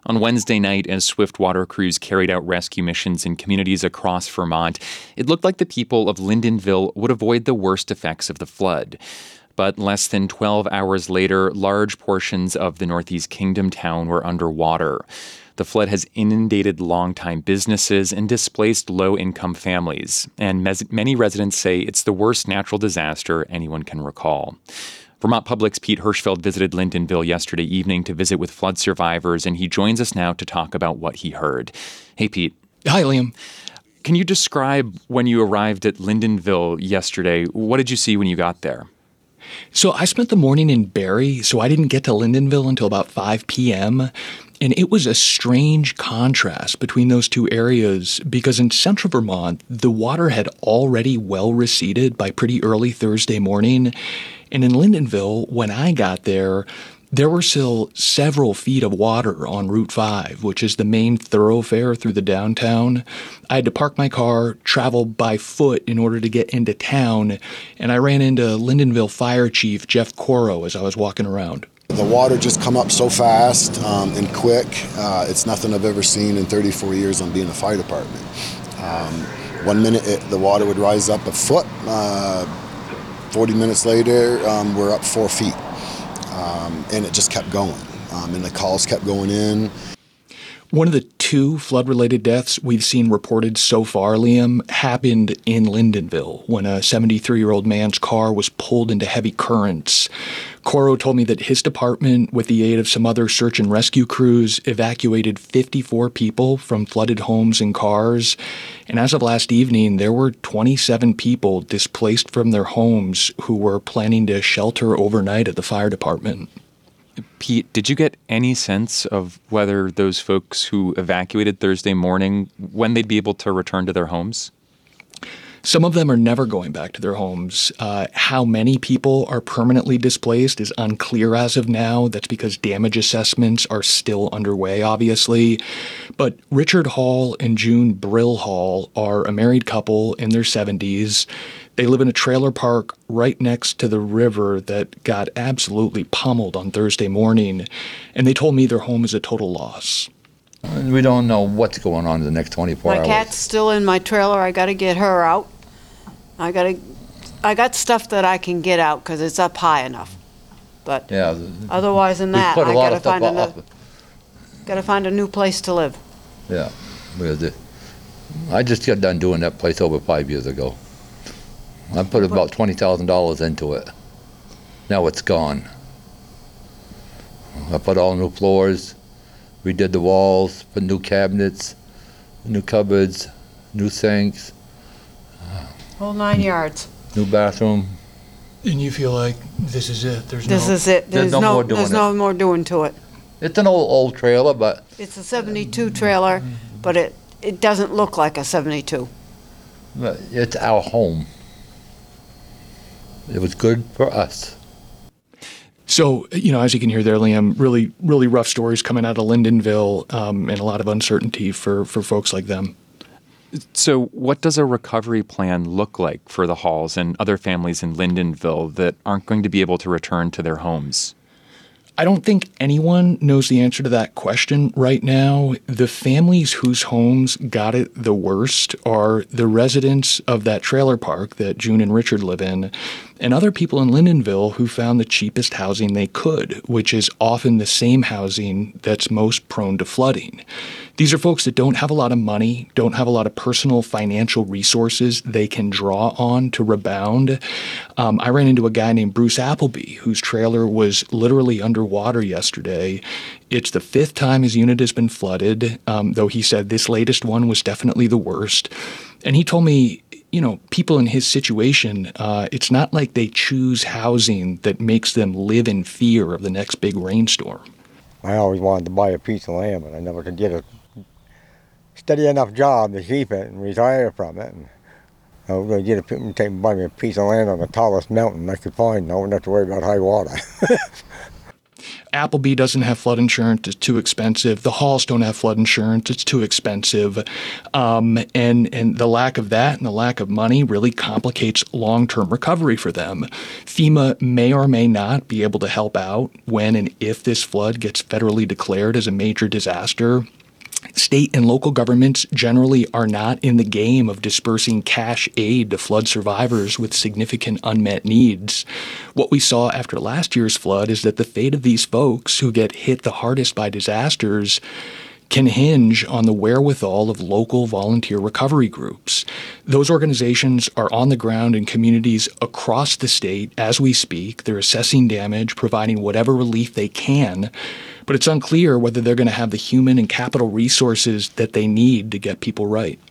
On Wednesday night, as swift water crews carried out rescue missions in communities across Vermont, it looked like the people of Lyndonville would avoid the worst effects of the flood. But less than 12 hours later, large portions of the Northeast Kingdom town were underwater. The flood has inundated longtime businesses and displaced low-income families, and many residents say it's the worst natural disaster anyone can recall. Vermont Public's Pete Hirschfeld visited Lyndonville yesterday evening to visit with flood survivors, and he joins us now to talk about what he heard. Hey, Pete. Hi, Liam. Can you describe when you arrived at Lyndonville yesterday? What did you see when you got there? So I spent the morning in Barre, so I didn't get to Lyndonville until about 5 p.m., and it was a strange contrast between those two areas because in central Vermont, the water had already well receded by pretty early Thursday morning. And in Lyndonville, when I got there were still several feet of water on Route 5, which is the main thoroughfare through the downtown. I had to park my car, travel by foot in order to get into town, and I ran into Lyndonville Fire Chief Jeff Coro as I was walking around. The water just come up so fast and quick. It's nothing I've ever seen in 34 years on being a fire department. 1 minute the water would rise up a foot. 40 minutes later, we're up 4 feet. And it just kept going. And the calls kept going in. One of the 2 flood-related deaths we've seen reported so far, Liam, happened in Lyndonville when a 73-year-old man's car was pulled into heavy currents. Coro told me that his department, with the aid of some other search and rescue crews, evacuated 54 people from flooded homes and cars. And as of last evening, there were 27 people displaced from their homes who were planning to shelter overnight at the fire department. Pete, did you get any sense of whether those folks who evacuated Thursday morning, when they'd be able to return to their homes? Some of them are never going back to their homes. How many people are permanently displaced is unclear as of now. That's because damage assessments are still underway, obviously. But Richard Hall and June Brill Hall are a married couple in their 70s. They live in a trailer park right next to the river that got absolutely pummeled on Thursday morning. And they told me their home is a total loss. We don't know what's going on in the next 24 hours. My cat's still in my trailer. I got to get her out. I got stuff that I can get out because it's up high enough. But yeah, otherwise than that, I got to find a new place to live. Yeah, I just got done doing that place over 5 years ago. I put about $20,000 into it. Now it's gone. I put all new floors, redid the walls, put new cabinets, new cupboards, new sinks. Whole 9 yards. New bathroom. And you feel like this is it? There's no more doing to it. It's an old trailer, but... It's a 72 trailer, but it doesn't look like a 72. But it's our home. It was good for us. So, as you can hear there, Liam, really, really rough stories coming out of Lyndonville and a lot of uncertainty for folks like them. So what does a recovery plan look like for the Halls and other families in Lyndonville that aren't going to be able to return to their homes? I don't think anyone knows the answer to that question right now. The families whose homes got it the worst are the residents of that trailer park that June and Richard live in, and other people in Lyndonville who found the cheapest housing they could, which is often the same housing that's most prone to flooding. These are folks that don't have a lot of money, don't have a lot of personal financial resources they can draw on to rebound. I ran into a guy named Bruce Appleby, whose trailer was literally underwater yesterday. It's the 5th time his unit has been flooded, though he said this latest one was definitely the worst. And he told me, people in his situation, it's not like they choose housing that makes them live in fear of the next big rainstorm. I always wanted to buy a piece of land, but I never could get a steady enough job to keep it and retire from it. And I was going to buy me a piece of land on the tallest mountain I could find. I wouldn't have to worry about high water. Appleby doesn't have flood insurance. It's too expensive. The Halls don't have flood insurance. It's too expensive. And the lack of that and the lack of money really complicates long-term recovery for them. FEMA may or may not be able to help out when and if this flood gets federally declared as a major disaster. State and local governments generally are not in the game of dispersing cash aid to flood survivors with significant unmet needs. What we saw after last year's flood is that the fate of these folks who get hit the hardest by disasters can hinge on the wherewithal of local volunteer recovery groups. Those organizations are on the ground in communities across the state as we speak. They're assessing damage, providing whatever relief they can, but it's unclear whether they're going to have the human and capital resources that they need to get people right.